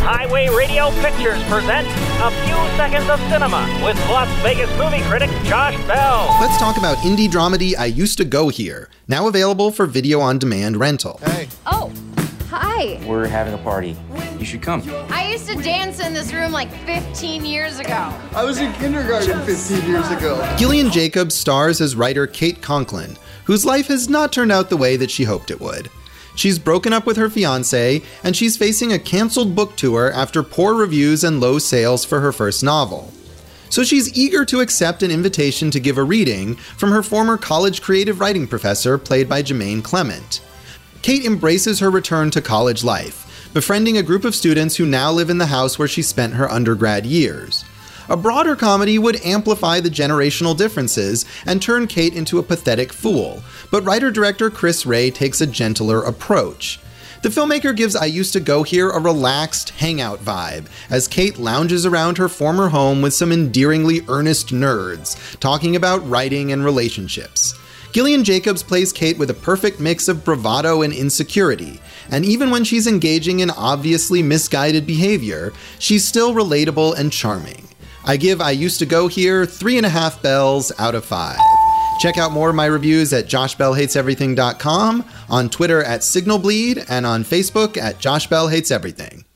Highway Radio Pictures present A Few Seconds of Cinema with Las Vegas movie critic Josh Bell. Let's talk about indie dramedy I Used to Go Here, now available for video-on-demand rental. Hey. Oh, hi. We're having a party. You should come. I used to dance in this room like 15 years ago. I was in kindergarten 15 years ago. Gillian Jacobs stars as writer Kate Conklin, whose life has not turned out the way that she hoped it would. She's broken up with her fiancé, and she's facing a canceled book tour after poor reviews and low sales for her first novel. So she's eager to accept an invitation to give a reading from her former college creative writing professor, played by Jermaine Clement. Kate embraces her return to college life, befriending a group of students who now live in the house where she spent her undergrad years. A broader comedy would amplify the generational differences and turn Kate into a pathetic fool, but writer-director Chris Ray takes a gentler approach. The filmmaker gives I Used to Go Here a relaxed hangout vibe, as Kate lounges around her former home with some endearingly earnest nerds, talking about writing and relationships. Gillian Jacobs plays Kate with a perfect mix of bravado and insecurity, and even when she's engaging in obviously misguided behavior, she's still relatable and charming. I give I Used to Go Here 3.5 bells out of 5. Check out more of my reviews at joshbellhateseverything.com, on Twitter at SignalBleed, and on Facebook at Josh Bell Hates Everything.